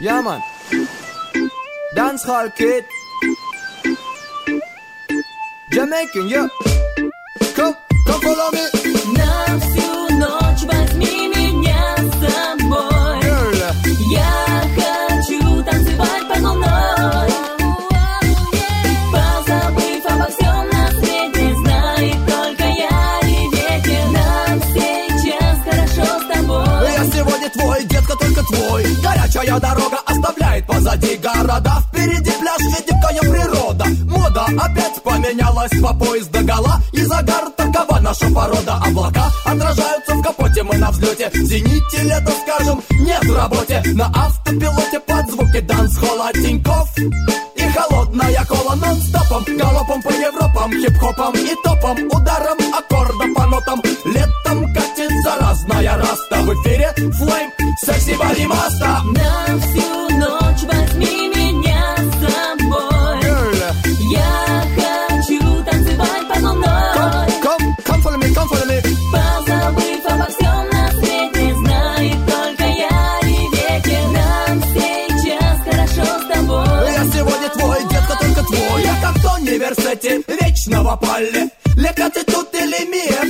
Yeah, man. Dancehall kid. Jamaican, yeah. Come follow me. На всю ночь возьми меня с собой. Girl. Я хочу танцевать под луной. Позабыв обо всем на свете, знай только я и ветер. Нам сейчас хорошо с тобой. Я сегодня твой, детка, только твой. Горячая дорога оставляет позади города. Впереди пляж и дикая природа. Мода опять поменялась по пояс догола. И загар, такова наша порода. Облака отражаются в капоте, мы на взлете. В зените лето, скажем, нет в работе. На автопилоте под звуки дансхолла Тинькофф и холодная кола нон-стопом. Галопом по Европам, хип-хопом и топом. Ударом аккорда по нотам. Летом катится разная раста. В эфире Flame, секси Маста. На всю ночь возьми меня с собой. Girl. Я хочу танцевать под луной. Come follow me. Позабыв обо всем на свете, знай только я и ветер. Нам сейчас хорошо с тобой. Я сегодня твой, детка, только твой. Я как в университете вечного палли. Лекати тут или мия,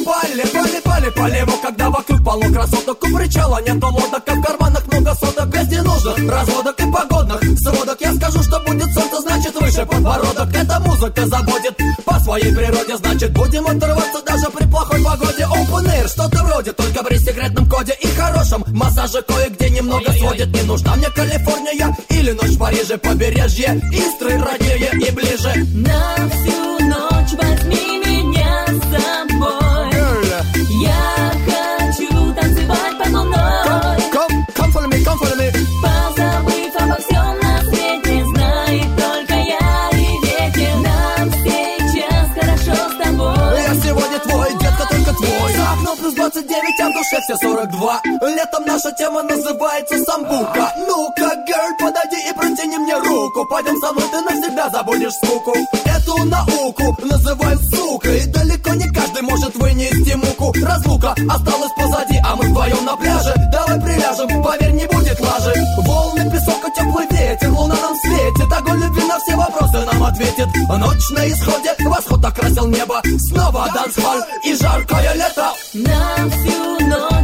пали. Вот когда вокруг полно красоток. У причала нету лодок, а в карманах много соток. Без ненужных разводок и погодных сводок. Я скажу, что будет солнце, значит выше подбородок. Эта музыка заводит по своей природе. Значит будем отрываться даже при плохой погоде. Open air, что-то вроде, только при секретном коде и хорошем массаже кое-где немного сводит. Не нужна мне Калифорния или ночь в Париже. Побережье, Истры роднее и ближе. На всю ночь возьми меня с собой. Girl. Я хочу танцевать под луной. Come follow me. Позабыв обо всем на свете, знай только я и ветер. Нам сейчас хорошо с тобой. Я сегодня твой, детка, только твой. За окном плюс 29, а в душе все 42. Летом наша тема называется самбука. Ну-ка, girl, подойди и протяни мне руку. Пойдем со мной, ты навсегда забудешь скуку. Эту науку называют сукой. И далеко не каждый может вынести муку. Разлука осталась позади, а мы вдвоем на пляже. Давай приляжем, поверь, не будет лажи. Волны, песок и теплый ветер, луна нам светит. Огонь любви на все вопросы нам ответит. Ночь на исходе, восход окрасил небо. Снова дансхолл и жаркое лето. На всю ночь